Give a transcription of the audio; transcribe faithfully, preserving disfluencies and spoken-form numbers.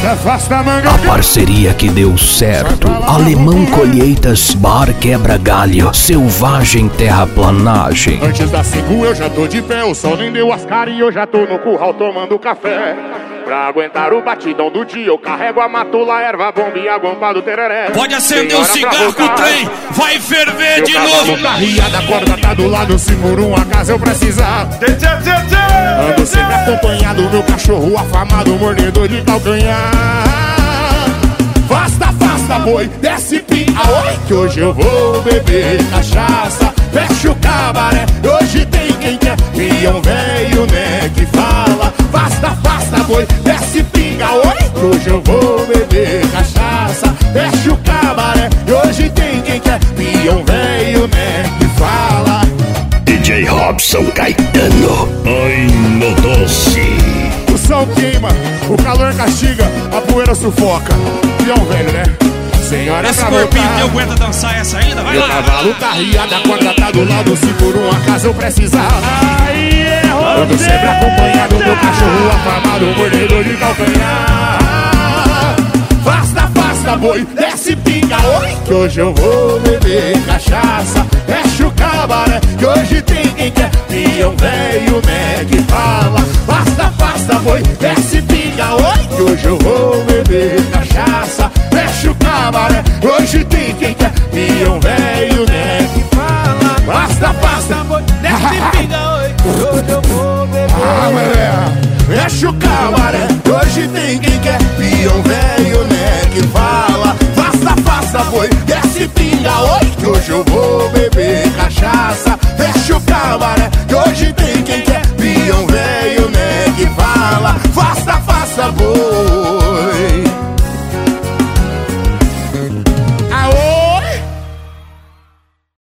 Afasta, afasta, manga. A parceria que deu certo. Alemão Colheitas, Bar Quebra Galho, Selvagem Terraplanagem. Antes das cinco eu já tô de pé, o sol nem deu as caras e eu já tô no curral tomando café. Pra aguentar o batidão do dia, eu carrego a matula, erva, bomba e a guampa do tereré. Pode acender o cigarro que o trem vai ferver eu de novo. Carreada, a corda tá do lado, se por um acaso eu precisar. Ando sempre acompanhado, meu cachorro afamado, mordedor de calcanhar. Afasta, afasta, boi, desce pinga, oi, que hoje eu vou beber cachaça. Fecha o cabaré, hoje tem quem quer, peão velho, né, que fala. Afasta, afasta, boi, desce pinga, oi, que hoje eu vou beber cachaça. Fecha o cabaré, hoje tem quem quer, peão velho, né, que fala. D J Robson Caetano, ai no doce. O sol queima, o calor castiga, a poeira sufoca. Peão velho, né? Senhora, esse pra corpinho voltar. teu aguenta dançar essa ainda? Vai meu lá! Meu cavalo tá riado, a corda tá do lado, se por um acaso eu precisar. Ando sempre acompanhado, meu cachorro afamado, mordedor de calcanhar. Afasta, afasta, boi, desce pinga, oi, que hoje eu vou beber cachaça. Fecha o cabaré, que hoje tem quem quer, peão velho, né, que fala. Afasta, afasta, boi, desce pinga, oi, que hoje eu vou beber cachaça. Fecha o cabaré, hoje tem quem quer, peão velho, né, que fala. Afasta, afasta, boi, desce pinga, oi, que hoje eu vou beber. Ah, mulher, fecha o cabaré, hoje tem quem quer, peão velho, né, que fala. Afasta, afasta, boi, desce pinga, oi, que hoje eu vou beber cachaça. Fecha o cabaré, que hoje tem quem quer, peão velho, né, que fala. Afasta,